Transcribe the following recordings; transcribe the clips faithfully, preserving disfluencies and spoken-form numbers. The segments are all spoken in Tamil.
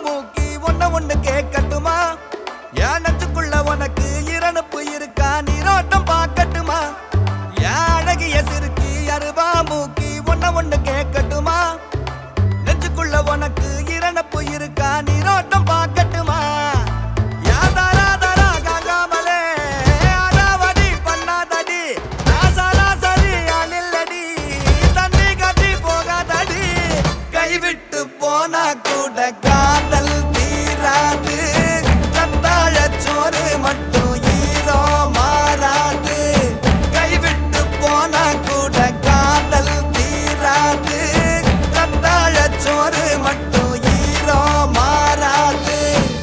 மூக்கி ஒன்ன ஒண்ணு கேட்கட்டுமா? என் நெஞ்சுக்குள்ள உனக்கு இரணுப்பு இருக்கா? நீரோட்டம் பார்க்கட்டுமா? என் அழகிய சிறுக்கி அருவா மூக்கி ஒன்ன ஒண்ணு கேட்கட்டுமா? நெஞ்சுக்குள்ள உனக்கு இரணுப்பு இருக்கா? நீரோட்டம் பார்க்கட்டுமா? போனா கூட காதல் தீராது, கத்தாழ சோறு மட்டும் ஈரோ மாறாது. கைவிட்டு போனா கூட காதல் தீராது, கத்தாழ சோறு மட்டும் ஈரோ மாறாது.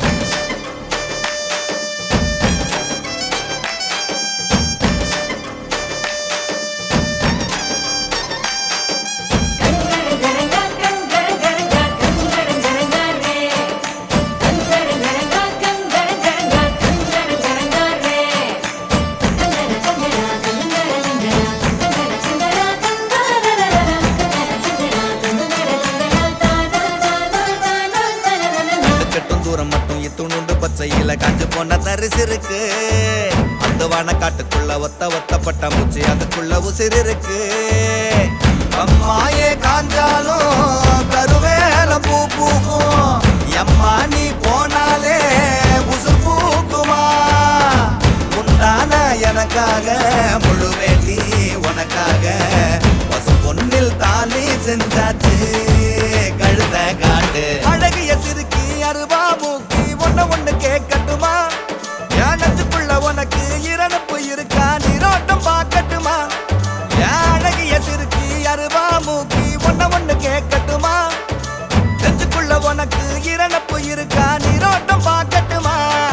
தூரம் மட்டும் இத்துணுண்டு பச்சையில காஞ்சு போன தரிசு இருக்கு. அந்த வான காட்டுக்குள்ள ஒத்த ஒத்த பட்டாம்பூச்சி அதுக்குள்ள உசிறு இருக்கு. அம்மாயே காஞ்சாலும் கருவேல பூ பூக்கும். எம்மா நீ போனாலே உசு பூக்குமா? உண்டான எனக்காக முழு வேண்டி உனக்காக பசு பொன்னில் தாலி செஞ்சாச்சு. கழுத காட்டு அழகிய சிறுக்கி அருவா மூக்கி ஒன்ன ஒண்ணு கேட்கட்டுமா? என் நெஞ்சுக்குள்ள உனக்கு இரணுப்பு இருக்கா? நீரோட்டம் பார்க்கட்டுமா? என் அழகிய சிறுக்கி அருவா மூக்கி ஒன்ன ஒண்ணு கேட்கட்டுமா? நெஞ்சுக்குள்ள உனக்கு இரணுப்பு இருக்கா? நீரோட்டம் பார்க்கட்டுமா?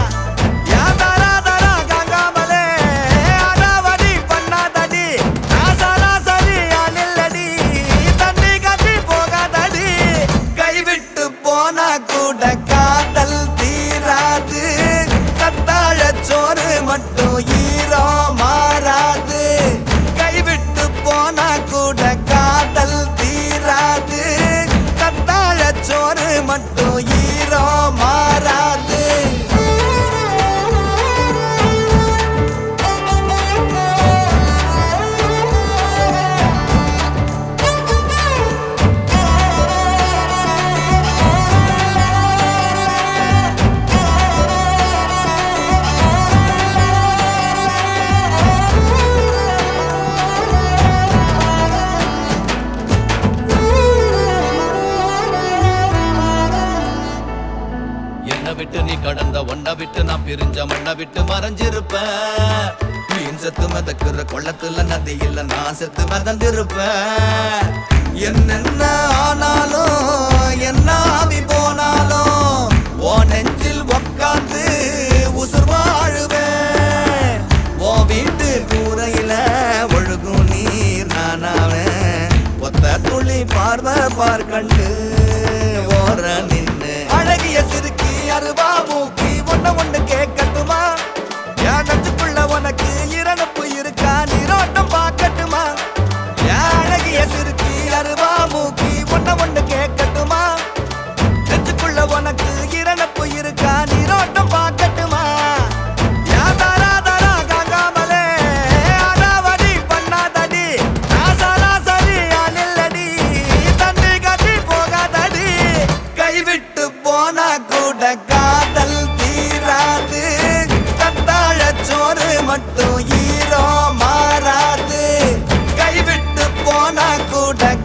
கூட காதல் தீராது, கத்தாழ சோறு மட்டும் ஈரோ மாறாது. கைவிட்டு போனா கூட காதல் தீராது, கத்தாழ சோறு மட்டும் ஈரோ மாறாது. விட்டு நீ கடந்த ஒன்ன விட்டு நான் பிரிஞ்ச மண்ண விட்டு மறைஞ்சிருப்பேன். மீன் செத்து மிதக்குற கொள்ளத்துல நதி இல்ல நான் செத்து மிதந்திருப்பேன். என்னென்ன ஆனாலும் என்ன ஆவி போனாலும் ஓ நெஞ்சில் உக்காந்து உசுர் வாழுவேன். ஓ வீட்டு கூரையில ஒழுகும் நீர் நானாவேன். ஒத்த துளி பார்வை பார் கண்டு ஓர நின்று அழகிய சிறுக்கி அருவா மூக்கி ஒன்ன ஒண்ணு கேட்கட்டுமா? என் நெஞ்சுக்குள்ள உனக்கு இரணுப்பு இருக்கா? நீரோட்டம் பார்க்கட்டுமா? என் அழகிய சிறுக்கி அருவா மூக்கி ஒன்ன ஒண்ணு கேட்கட்டுமா? நெஞ்சுக்குள்ள உனக்கு இரணுப்பு இருக்கா? நீரோட்டம் பார்க்கட்டுமா? போனா கூட காதல் தீராது, கத்தாழ சோறு மட்டும் ஈரோ மாறாது. கைவிட்டு போனா கூட